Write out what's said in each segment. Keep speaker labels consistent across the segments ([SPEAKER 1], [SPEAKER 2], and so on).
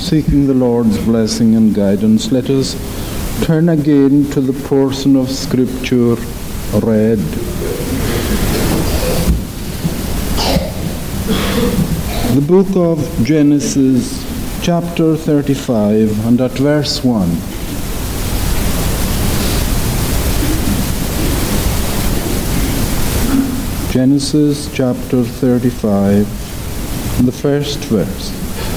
[SPEAKER 1] Seeking the Lord's blessing and guidance, let us turn again to the portion of Scripture read. The book of Genesis, chapter 35, and at verse 1. Genesis chapter 35, and the first verse.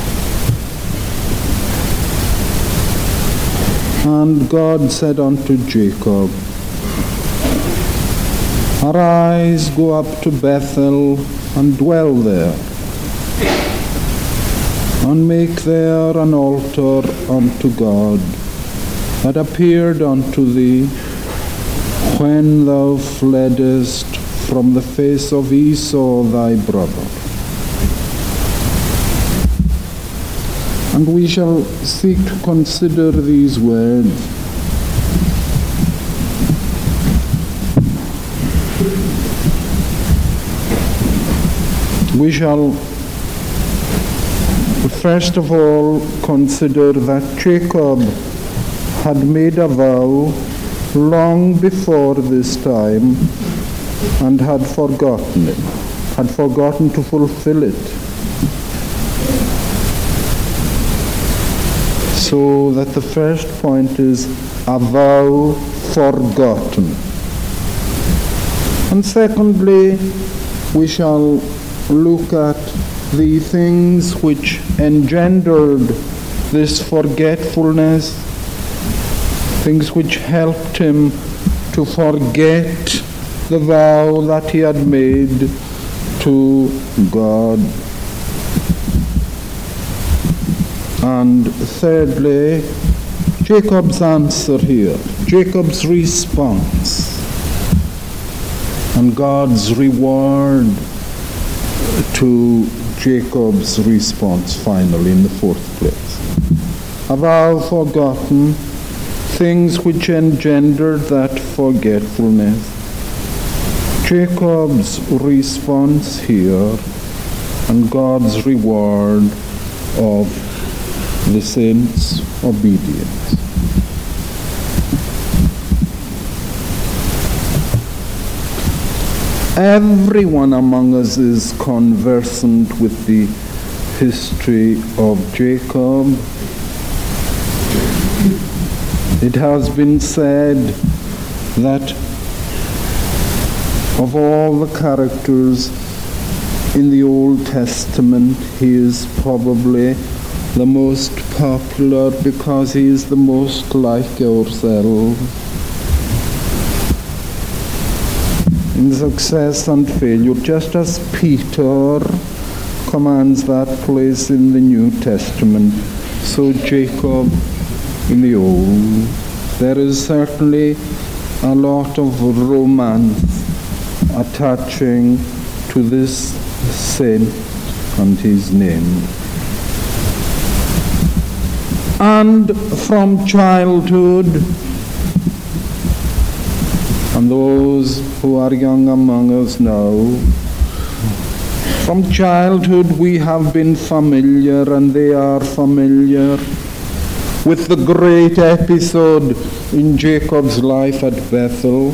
[SPEAKER 1] And God said unto Jacob, Arise, go up to Bethel, and dwell there, and make there an altar unto God, that appeared unto thee when thou fleddest from the face of Esau thy brother. And we shall seek to consider these words. We shall first of all consider that Jacob had made a vow long before this time and had forgotten to fulfill it. So that the first point is a vow forgotten. And secondly, we shall look at the things which engendered this forgetfulness, things which helped him to forget the vow that he had made to God. And thirdly, Jacob's answer here, Jacob's response, and God's reward to Jacob's response finally in the fourth place. A vow forgotten, things which engendered that forgetfulness. Jacob's response here, and God's reward of the saints' obedience. Everyone among us is conversant with the history of Jacob. It has been said that of all the characters in the Old Testament, he is probably the most popular because he is the most like ourselves. In success and failure, just as Peter commands that place in the New Testament, so Jacob in the Old. There is certainly a lot of romance attaching to this saint and his name. And from childhood, and those who are young among us now, from childhood we have been familiar, and they are familiar, with the great episode in Jacob's life at Bethel.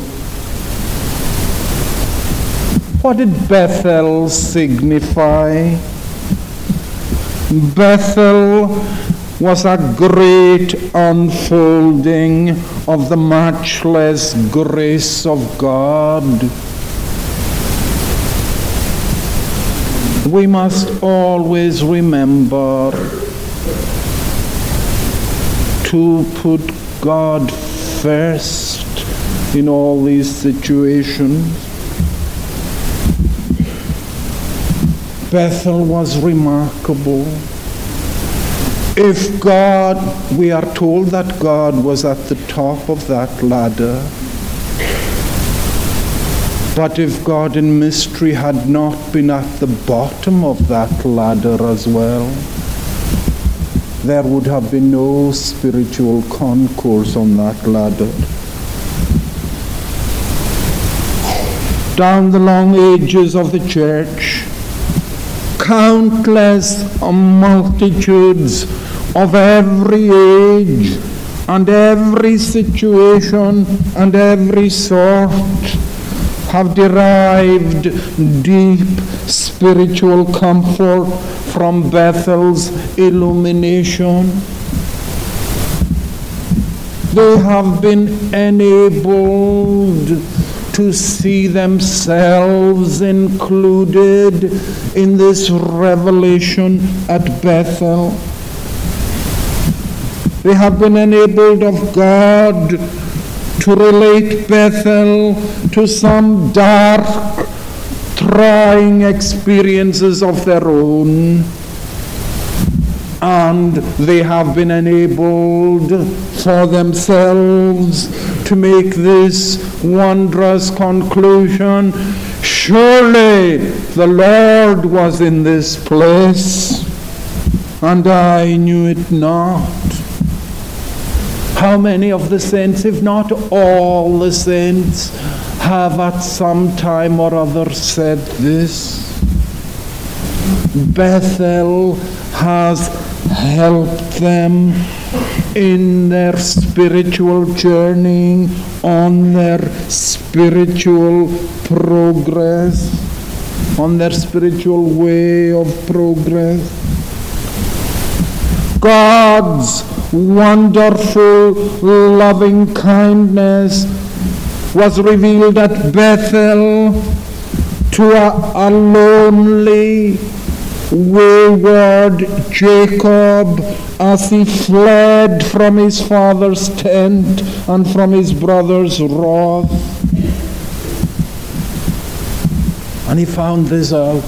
[SPEAKER 1] What did Bethel signify? Bethel was a great unfolding of the matchless grace of God. We must always remember to put God first in all these situations. Bethel was remarkable. If God, we are told that God was at the top of that ladder, but if God in mystery had not been at the bottom of that ladder as well, there would have been no spiritual concourse on that ladder. Down the long ages of the church, countless multitudes of every age and every situation and every sort have derived deep spiritual comfort from Bethel's illumination. They have been enabled to see themselves included in this revelation at Bethel. They have been enabled of God to relate Bethel to some dark, trying experiences of their own. And they have been enabled for themselves to make this wondrous conclusion: surely the Lord was in this place, and I knew it not. How many of the saints, if not all the saints, have at some time or other said this? Bethel has helped them in their spiritual journey, on their spiritual progress, on their spiritual way of progress. God's wonderful loving kindness was revealed at Bethel to a lonely, wayward Jacob as he fled from his father's tent and from his brother's wrath. And he found this out.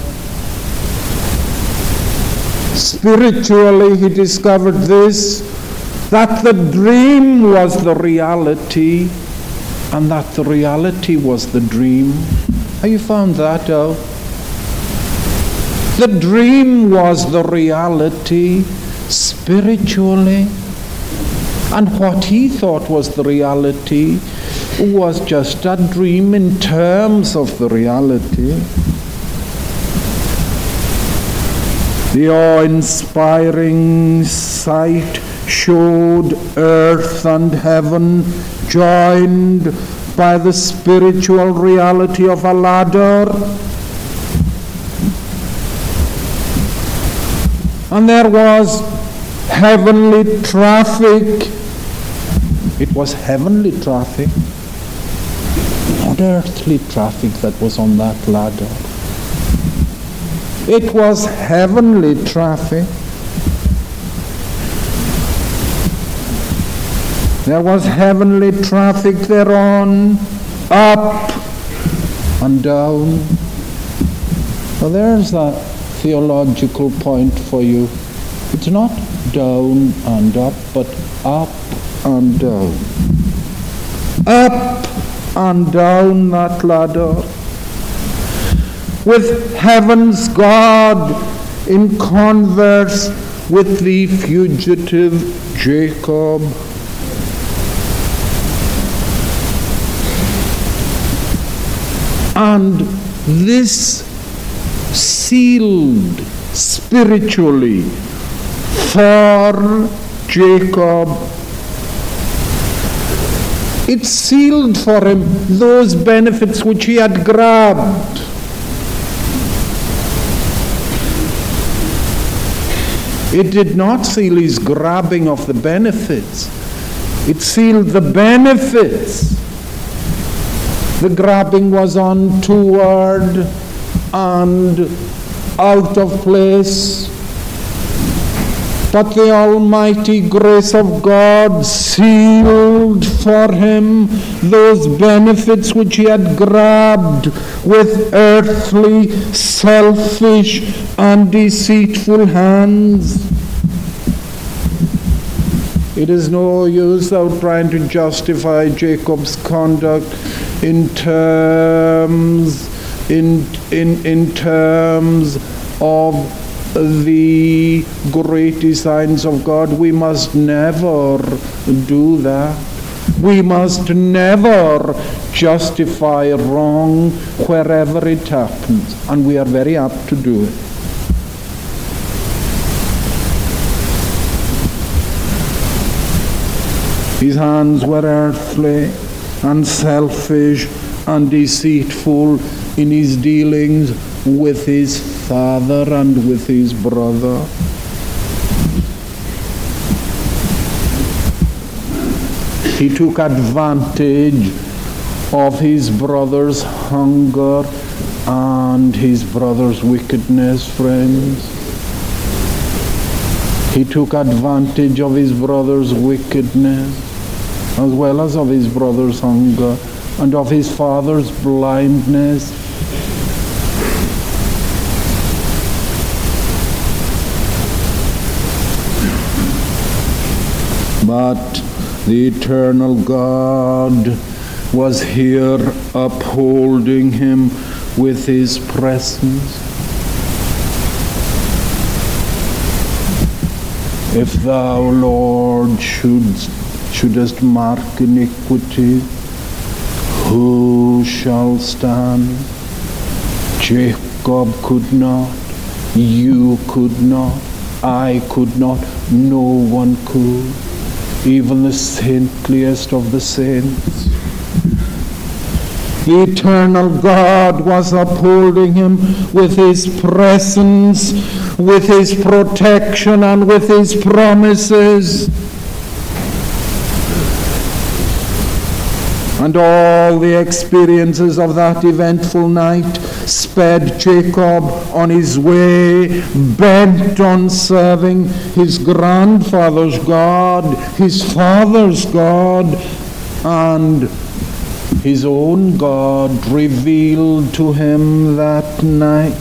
[SPEAKER 1] Spiritually, he discovered this, that the dream was the reality, and that the reality was the dream. Have you found that out? The dream was the reality spiritually, and what he thought was the reality was just a dream in terms of the reality. The awe-inspiring sight showed earth and heaven joined by the spiritual reality of a ladder. And there was heavenly traffic. It was heavenly traffic, not earthly traffic that was on that ladder. It was heavenly traffic. There was heavenly traffic thereon, up and down. So there's a theological point for you. It's not down and up, but up and down. Up and down that ladder, with heaven's God in converse with the fugitive Jacob. And this sealed spiritually for Jacob. It sealed for him those benefits which he had grabbed. It did not seal his grabbing of the benefits. It sealed the benefits. The grabbing was untoward and out of place. But the almighty grace of God sealed for him those benefits which he had grabbed with earthly, selfish, and deceitful hands. It is no use out trying to justify Jacob's conduct in terms of the great designs of God. We must never do that. We must never justify wrong wherever it happens, and we are very apt to do it. His hands were earthly and selfish and deceitful in his dealings with his father and with his brother. He took advantage of his brother's hunger and his brother's wickedness, friends. He took advantage of his brother's wickedness as well as of his brother's hunger and of his father's blindness. But the eternal God was here upholding him with his presence. If thou, Lord, shouldest mark iniquity, who shall stand? Jacob could not, you could not, I could not, no one could, even the saintliest of the saints. The eternal God was upholding him with his presence, with his protection, and with his promises. And all the experiences of that eventful night sped Jacob on his way, bent on serving his grandfather's God, his father's God, and his own God revealed to him that night.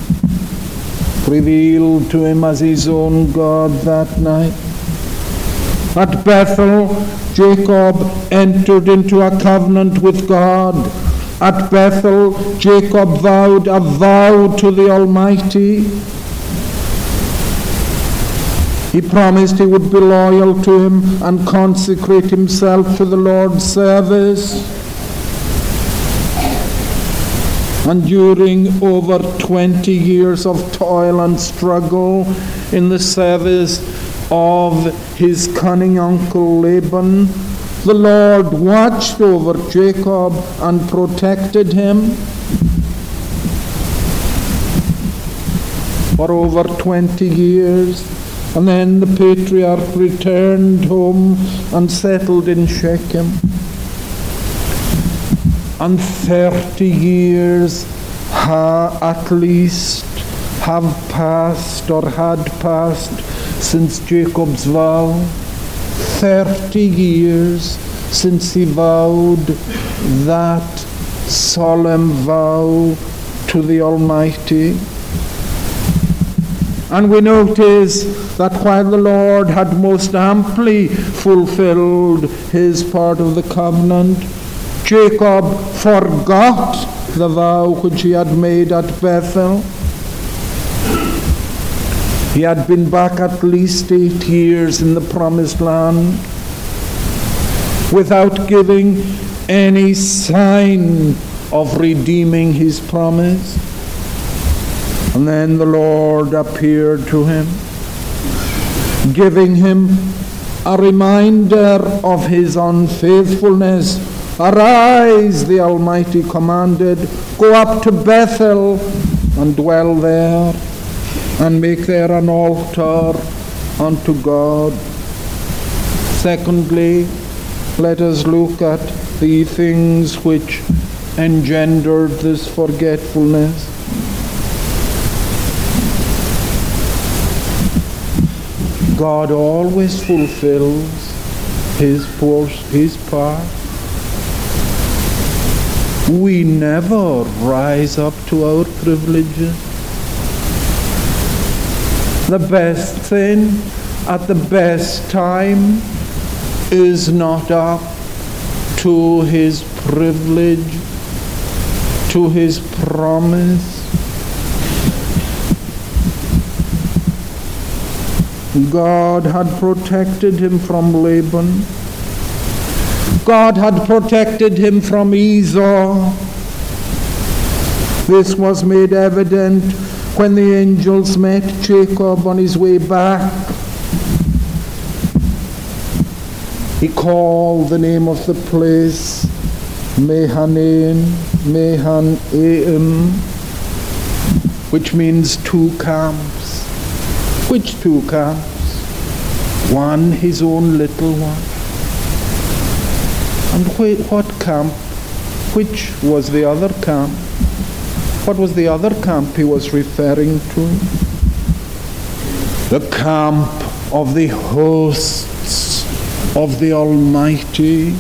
[SPEAKER 1] Revealed to him as his own God that night. At Bethel, Jacob entered into a covenant with God. At Bethel, Jacob vowed a vow to the Almighty. He promised he would be loyal to him and consecrate himself to the Lord's service. And during over 20 years of toil and struggle in the service of his cunning uncle Laban, the Lord watched over Jacob and protected him. For over 20 years, and then the patriarch returned home and settled in Shechem. And 30 years at least have passed or had passed since Jacob's vow. 30 years since he vowed that solemn vow to the Almighty. And we notice that while the Lord had most amply fulfilled his part of the covenant, Jacob forgot the vow which he had made at Bethel. He had been back at least 8 years in the promised land without giving any sign of redeeming his promise. And then the Lord appeared to him, giving him a reminder of his unfaithfulness. Arise, the Almighty commanded, go up to Bethel and dwell there, and make there an altar unto God. Secondly, let us look at the things which engendered this forgetfulness. God always fulfills his part. We never rise up to our privileges. The best thing at the best time is not up to his privilege, to his promise. God had protected him from Laban. God had protected him from Esau. This was made evident when the angels met Jacob on his way back. He called the name of the place Mahanaim, which means 2 camps. Which 2 camps? One, his own little one. And what camp? Which was the other camp? What was the other camp he was referring to? The camp of the hosts of the Almighty.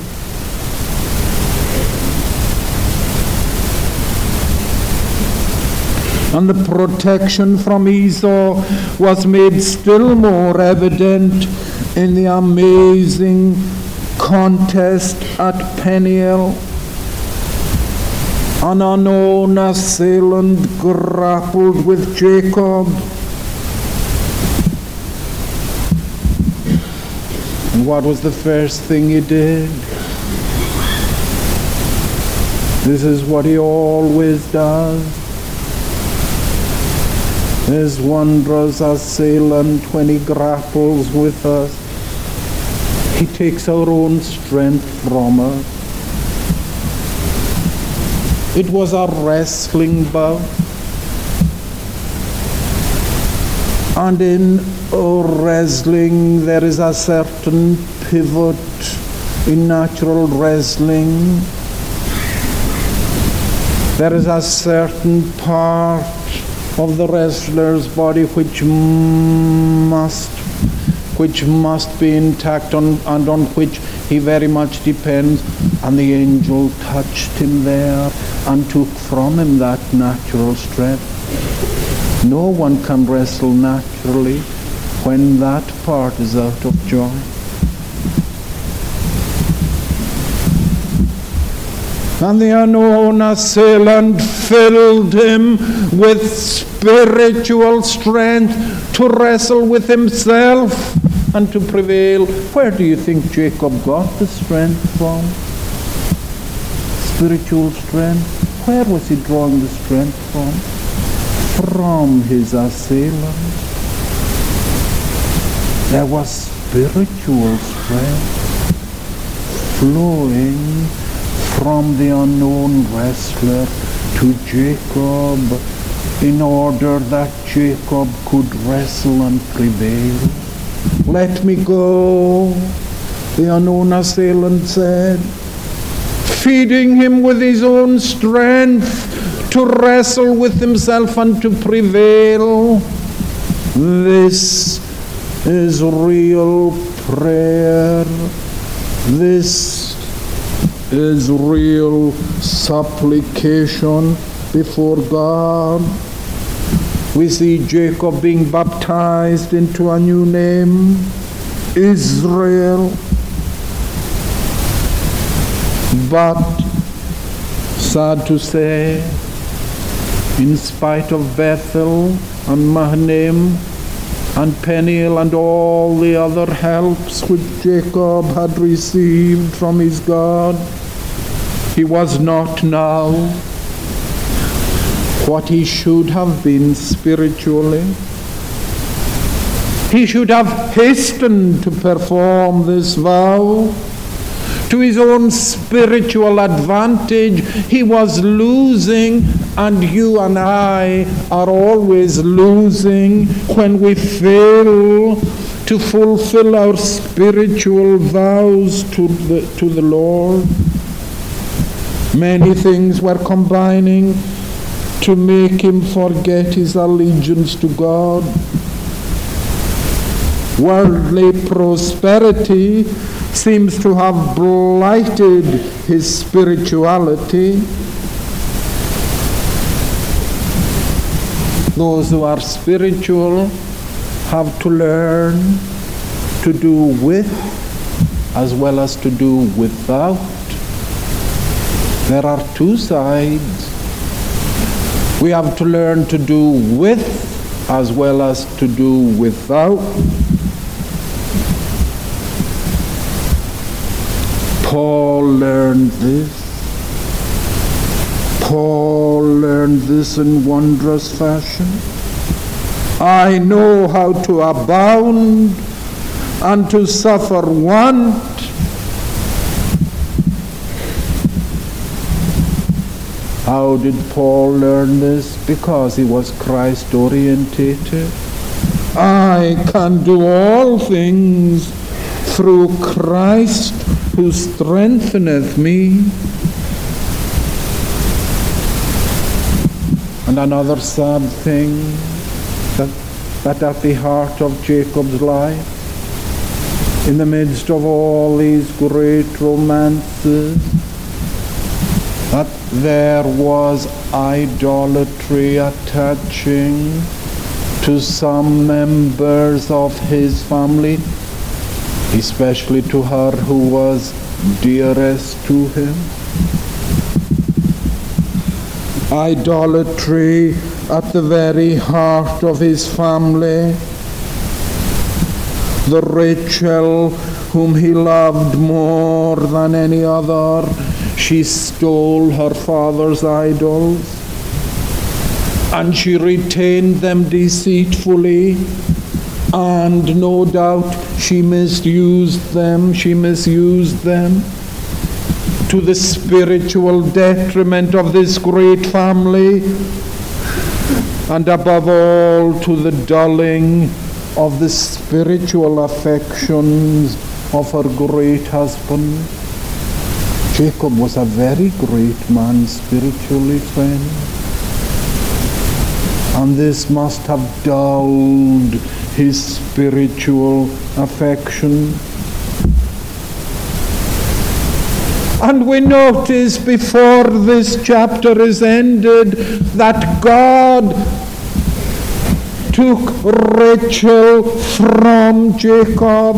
[SPEAKER 1] And the protection from Esau was made still more evident in the amazing contest at Peniel. An unknown assailant grappled with Jacob. And what was the first thing he did? This is what he always does. His wondrous assailant, when he grapples with us, he takes our own strength from us. It was a wrestling bout. And in wrestling, there is a certain pivot in natural wrestling. There is a certain part of the wrestler's body which must be intact and on which he very much depends. And the angel touched him there and took from him that natural strength. No one can wrestle naturally when that part is out of joint. And the unknown assailant filled him with spiritual strength to wrestle with himself and to prevail. Where do you think Jacob got the strength from? Spiritual strength. Where was he drawing the strength from? From his assailant. There was spiritual strength flowing from the unknown wrestler to Jacob in order that Jacob could wrestle and prevail. Let me go, the unknown assailant said, feeding him with his own strength to wrestle with himself and to prevail. This is real prayer. This is real supplication before God. We see Jacob being baptized into a new name, Israel. But, sad to say, in spite of Bethel and Mahanaim and Peniel and all the other helps which Jacob had received from his God, he was not now what he should have been spiritually. He should have hastened to perform this vow. To his own spiritual advantage, he was losing, and you and I are always losing when we fail to fulfill our spiritual vows to the Lord. Many things were combining to make him forget his allegiance to God. Worldly prosperity seems to have blighted his spirituality. Those who are spiritual have to learn to do with as well as to do without. There are two sides. We have to learn to do with as well as to do without. Paul learned this. Paul learned this in wondrous fashion. I know how to abound and to suffer want. How did Paul learn this? Because he was Christ-orientated. I can do all things through Christ who strengtheneth me. And another sad thing, that at the heart of Jacob's life, in the midst of all these great romances, that there was idolatry attaching to some members of his family, especially to her who was dearest to him. Idolatry at the very heart of his family. The Rachel whom he loved more than any other, she stole her father's idols, and she retained them deceitfully, and no doubt she misused them to the spiritual detriment of this great family, and above all to the dulling of the spiritual affections of her great husband. Jacob was a very great man spiritually, friend, and this must have dulled his spiritual affection. And we notice before this chapter is ended that God took Rachel from Jacob.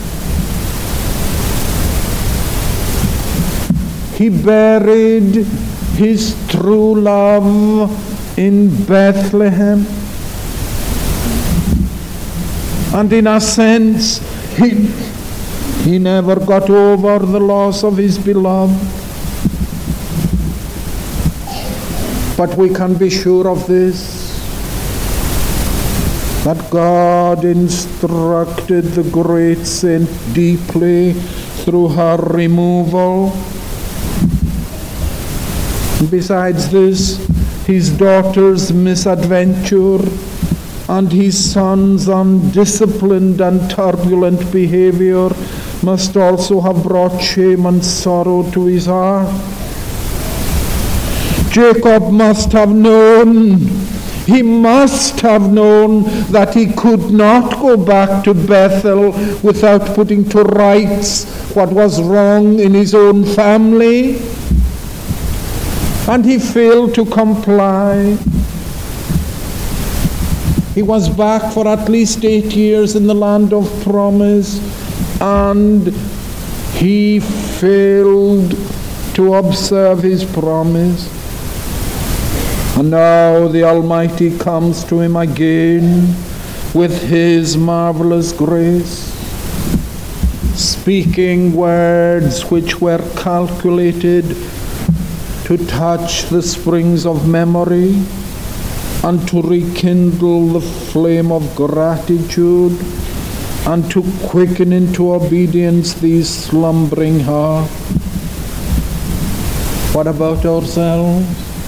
[SPEAKER 1] He buried his true love in Bethlehem. And in a sense, he never got over the loss of his beloved. But we can be sure of this, that God instructed the great saint deeply through her removal. And besides this, his daughter's misadventure and his son's undisciplined and turbulent behavior must also have brought shame and sorrow to his heart. Jacob must have known that he could not go back to Bethel without putting to rights what was wrong in his own family. And he failed to comply. He was back for at least 8 years in the land of promise, and he failed to observe his promise. And now the Almighty comes to him again with his marvelous grace, speaking words which were calculated to touch the springs of memory and to rekindle the flame of gratitude and to quicken into obedience these slumbering hearts. What about ourselves?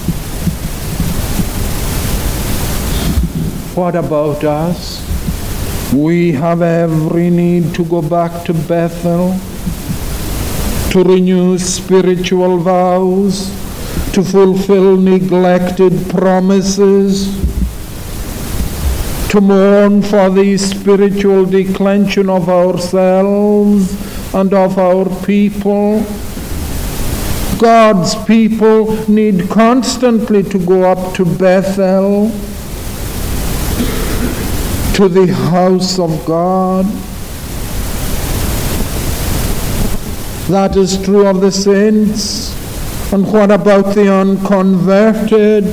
[SPEAKER 1] What about us? We have every need to go back to Bethel, to renew spiritual vows, to fulfill neglected promises, to mourn for the spiritual declension of ourselves and of our people. God's people need constantly to go up to Bethel, to the house of God. That is true of the saints. And what about the unconverted?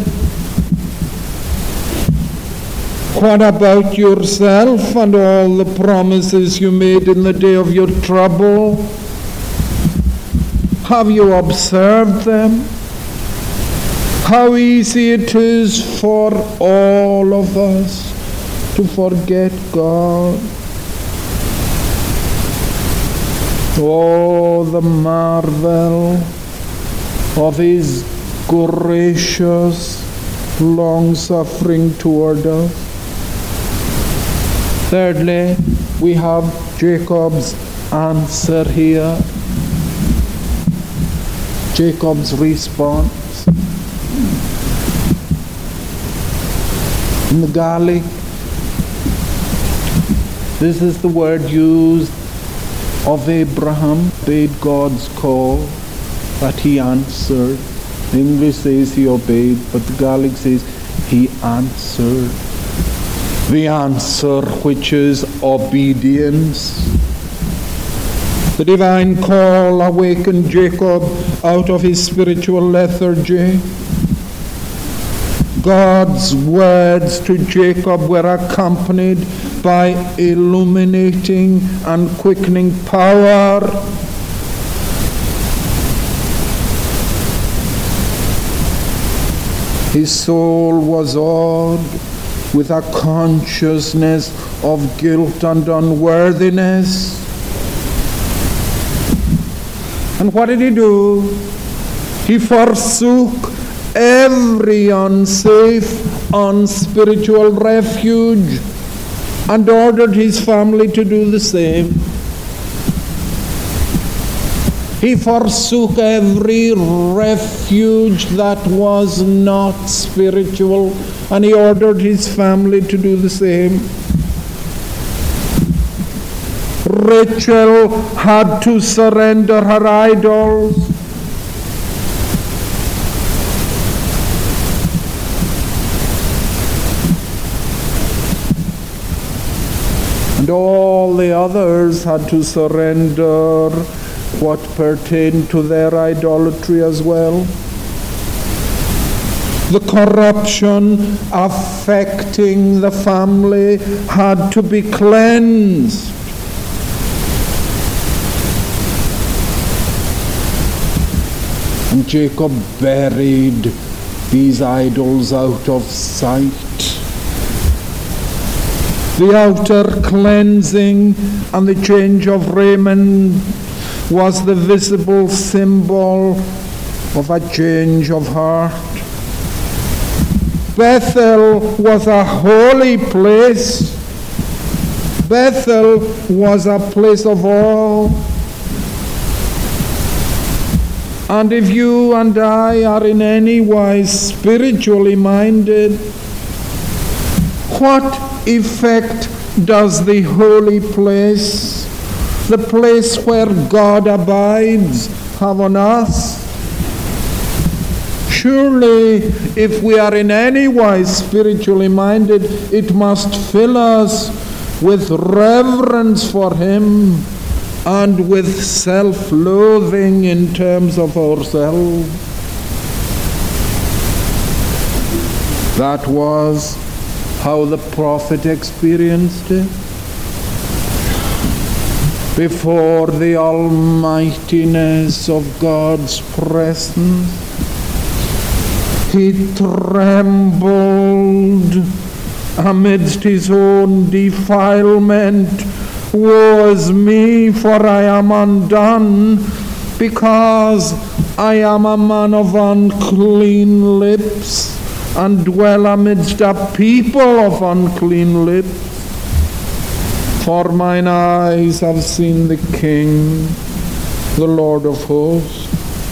[SPEAKER 1] What about yourself and all the promises you made in the day of your trouble? Have you observed them? How easy it is for all of us to forget God. Oh, the marvel of his gracious, long-suffering toward us. Thirdly, we have Jacob's answer here. Jacob's response. In the Gaelic, this is the word used of Abraham, obeyed God's call, that he answered. The English says he obeyed, but the Gaelic says he answered. The answer, which is obedience. The divine call awakened Jacob out of his spiritual lethargy. God's words to Jacob were accompanied by illuminating and quickening power. His soul was awed with a consciousness of guilt and unworthiness. And what did he do? He forsook every unsafe, unspiritual refuge and ordered his family to do the same. He forsook every refuge that was not spiritual, and he ordered his family to do the same. Rachel had to surrender her idols. And all the others had to surrender what pertained to their idolatry as well. The corruption affecting the family had to be cleansed. And Jacob buried these idols out of sight. The outer cleansing and the change of raiment was the visible symbol of a change of heart. Bethel was a holy place. Bethel was a place of awe. And if you and I are in any wise spiritually minded, what effect does the holy place, the place where God abides, have on us? Surely, if we are in any wise spiritually minded, it must fill us with reverence for Him and with self-loathing in terms of ourselves. That was how the prophet experienced it. Before the almightiness of God's presence, he trembled amidst his own defilement. Woe is me, for I am undone, because I am a man of unclean lips, and dwell amidst a people of unclean lips. For mine eyes have seen the King, the Lord of hosts.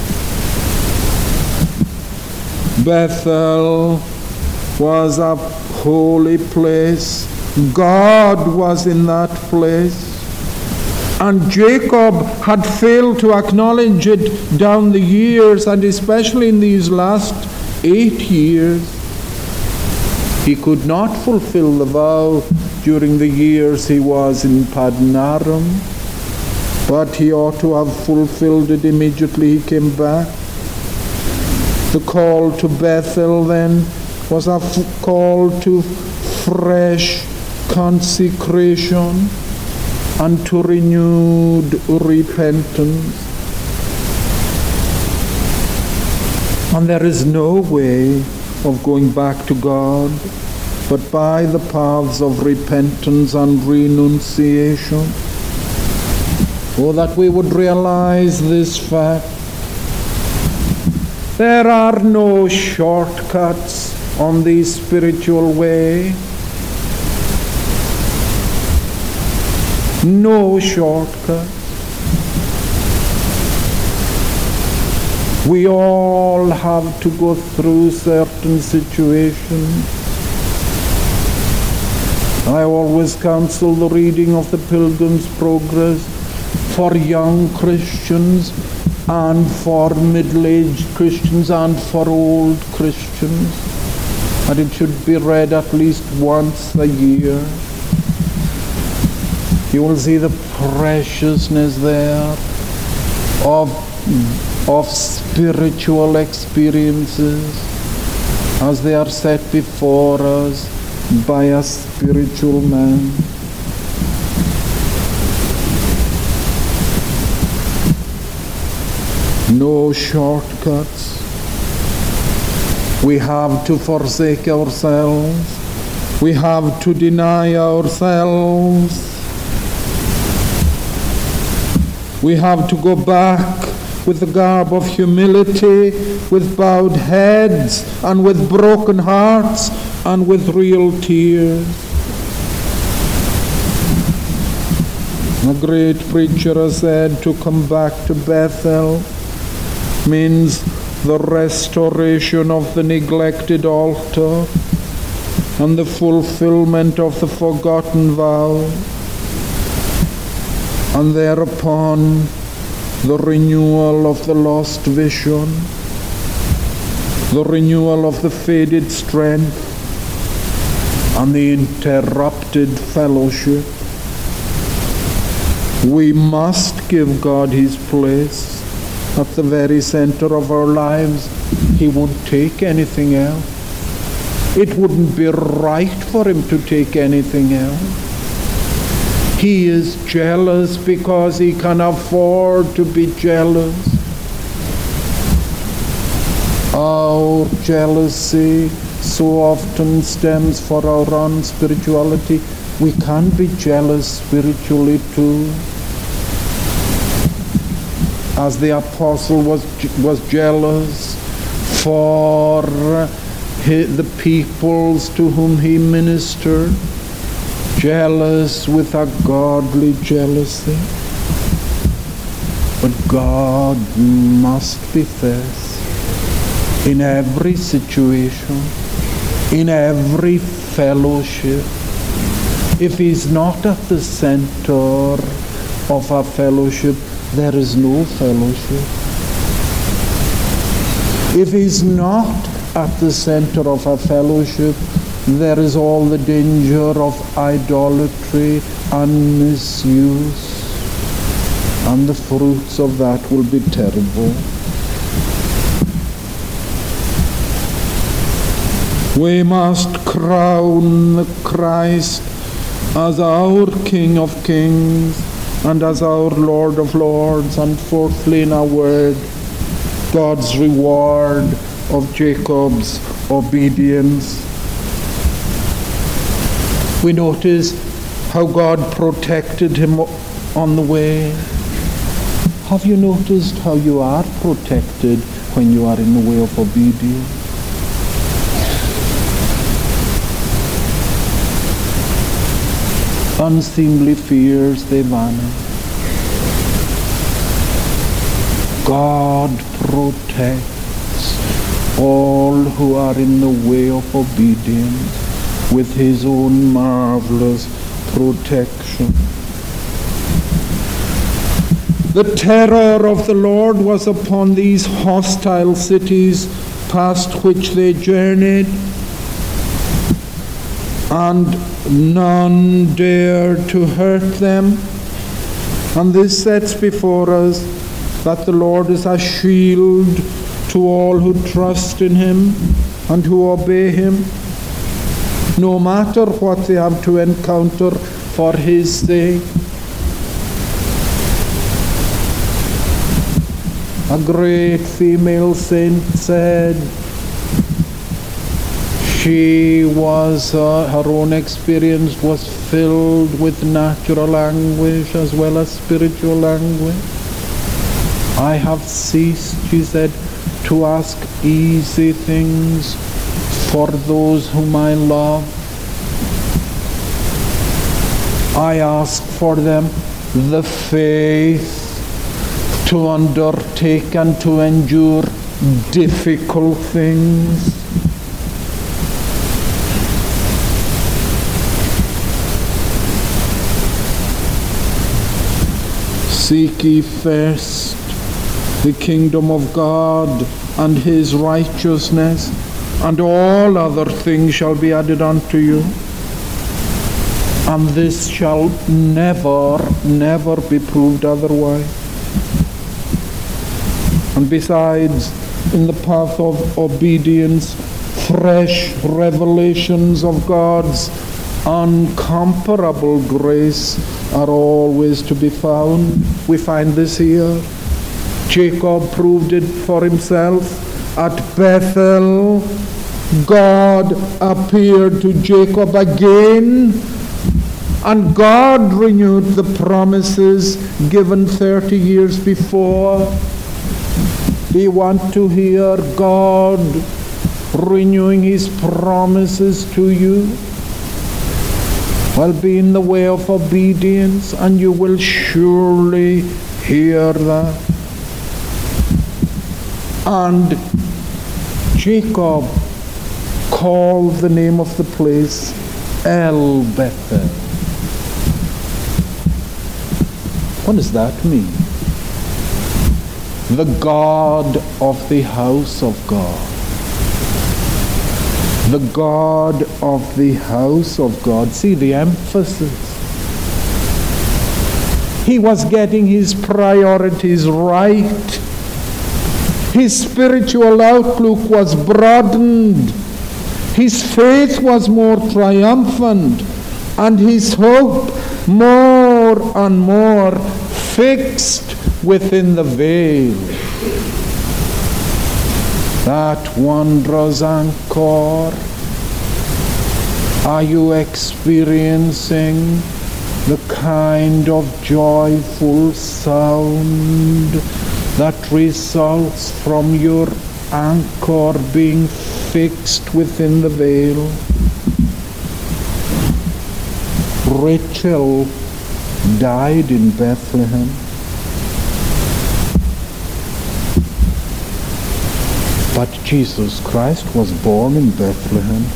[SPEAKER 1] Bethel was a holy place. God was in that place. And Jacob had failed to acknowledge it down the years, and especially in these last 8 years. He could not fulfill the vow during the years he was in Paddan Aram, but he ought to have fulfilled it immediately he came back. The call to Bethel then was a call to fresh consecration and to renewed repentance. And there is no way of going back to God but by the paths of repentance and renunciation. Oh, that we would realize this fact, There are no shortcuts on the spiritual way. No shortcuts. We all have to go through certain situations. I always counsel the reading of the Pilgrim's Progress for young Christians and for middle-aged Christians and for old Christians. And it should be read at least once a year. You will see the preciousness there of spiritual experiences as they are set before us by a spiritual man. No shortcuts. We have to forsake ourselves. We have to deny ourselves. We have to go back with the garb of humility, with bowed heads, and with broken hearts, and with real tears. A great preacher has said to come back to Bethel means the restoration of the neglected altar and the fulfillment of the forgotten vow, and thereupon the renewal of the lost vision, the renewal of the faded strength, and the interrupted fellowship. We must give God His place at the very center of our lives. He won't take anything else. It wouldn't be right for Him to take anything else. He is jealous because He can afford to be jealous. Our jealousy so often stems for our unspirituality. We can be jealous spiritually too. As the apostle was jealous for the peoples to whom he ministered, jealous with a godly jealousy. But God must be first in every situation, in every fellowship. If He's not at the center of our fellowship, there is no fellowship. If He's not at the center of our fellowship, there is all the danger of idolatry and misuse, and the fruits of that will be terrible. We must crown the Christ as our King of Kings and as our Lord of Lords, and fourthly in our word, God's reward of Jacob's obedience. We notice how God protected him on the way. Have you noticed how you are protected when you are in the way of obedience? Unseemly fears, they vanish. God protects all who are in the way of obedience with His own marvelous protection. The terror of the Lord was upon these hostile cities past which they journeyed, and none dared to hurt them. And this sets before us that the Lord is a shield to all who trust in Him and who obey Him, no matter what they have to encounter for His sake. A great female saint said, her own experience was filled with natural anguish as well as spiritual anguish. I have ceased, she said, to ask easy things for those whom I love. I ask for them the faith to undertake and to endure difficult things. Seek ye first the kingdom of God and his righteousness, and all other things shall be added unto you. And this shall never, never be proved otherwise. And besides, in the path of obedience, fresh revelations of God's uncomparable grace are always to be found. We find this here. Jacob proved it for himself at Bethel. God appeared to Jacob again, and God renewed the promises given 30 years before. Do you want to hear God renewing his promises to you? Well, be in the way of obedience, and you will surely hear that. And Jacob called the name of the place El Bethel. What does that mean? The God of the house of God. The God of the house of God. See the emphasis. He was getting his priorities right. His spiritual outlook was broadened. His faith was more triumphant, and his hope more and more fixed within the veil. That wondrous anchor. Are you experiencing the kind of joyful sound that results from your anchor being fixed within the veil? Rachel died in Bethlehem. But Jesus Christ was born in Bethlehem.